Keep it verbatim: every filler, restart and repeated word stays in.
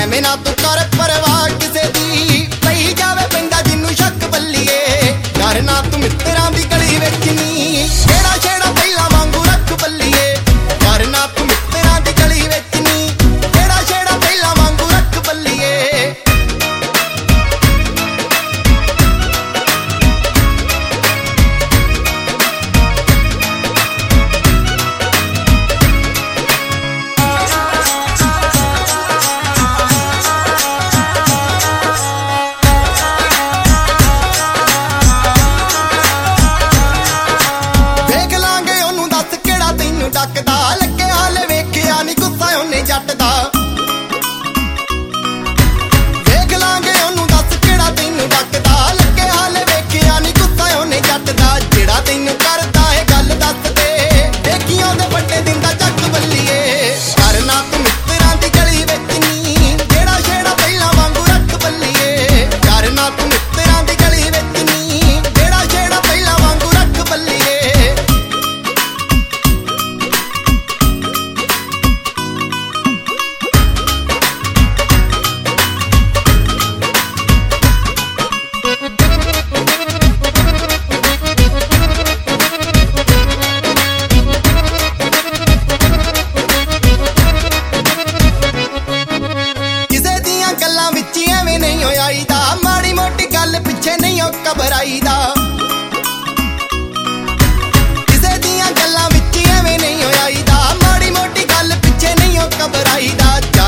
ਐਵੇਂ ਨਾ ਤੂੰ ਕਰ ਪਰਵਾਹ ਕਿਸੇ ਦੀ, ਪਈ ਜਾਵੇ ਪੈਂਦਾ ਜਿੰਨੂੰ ਸ਼ੱਕ ਬੱਲੀਏ। ਯਾਰ ਨਾ ਤੂੰ ਮਿੱਤਰਾਂ ਦੀ ਗਲੀ ਵਿੱਚ ਨੀ, ਛੇੜਾ ਛੇੜਾ ਪਹਿਲਾਂ ਵਾਂਗੂ ਰੱਖ ਬੱਲੀਏ। ਯਾਰ ਨਾ ਤੂੰ ਮਿੱਤਰਾਂ ਦੀ ਗਲੀ ਵਿੱਚ ਨੀ, ਛੇੜਾ ਛੇੜਾ ਪਹਿਲਾਂ ਵਾਂਗੂ ਰੱਖ ਬੱਲੀਏ। ਡੱਕਦਾ ਲੱਗੇ ਹਾਲੇ ਵੇਖਿਆ ਨੀ ਗੁੱਸਾ ਉਹਨੇ ਜੱਟ ਦਾ। ਵੇਖ ਲਾਂਗੇ ਉਹਨੂੰ ਦੱਸ ਕਿਹੜਾ ਤੈਨੂੰ ਡੱਕਦਾ, ਲੱਗੇ ਹਾਲੇ ਵੇਖਿਆ ਨੀ ਗੁੱਸਾ ਉਹਨੇ ਜੱਟ ਦਾ। ਜਿਹੜਾ ਤੈਨੂੰ ਕਰਦਾ ਏ ਗੱਲ ਦੱਸ ਦੇ, ਦੇਖੀ ਉਹਦੇ ਵੱਡੇ ਦਿਨ ਦਾ ਚੱਕ ਬੱਲੀਏ। ਕਰ ਨਾ ਤੂੰ ਮਿੱਤਰਾਂ ਦੀ ਗਲੀ ਵਿੱਚ ਨੀ, ਜਿਹੜਾ ਛੇੜਾ ਪਹਿਲਾਂ ਵਾਂਗੂ ਰੱਖ ਬੱਲੀਏ। ਕਰ ਨਾ ਤੂੰ ਮਿੱਤਰਾਂ ਦੀ ਗਲੀ ਵਿੱਚ ਨੀ, ਜਿਹੜਾ ਛੇੜਾ ਪਹਿਲਾਂ ਵਾਂਗੂ ਰੱਖ ਬੱਲੀਏ। ਗੱਲਾਂ ਵਿੱਚ ਐਵੇਂ ਨਹੀਂ ਹੋਈਦਾ, ਮਾੜੀ ਮੋਟੀ ਗੱਲ ਪਿੱਛੇ ਨਹੀਂ ਉਹ ਘਬਰਾਈਦਾ। ਕਿਸੇ ਦੀਆਂ ਗੱਲਾਂ ਵਿੱਚ ਐਵੇਂ ਨਹੀਂ ਹੋਈਦਾ, ਮਾੜੀ ਮੋਟੀ ਗੱਲ ਪਿੱਛੇ ਨਹੀਂ ਉਹ ਘਬਰਾਈਦਾ।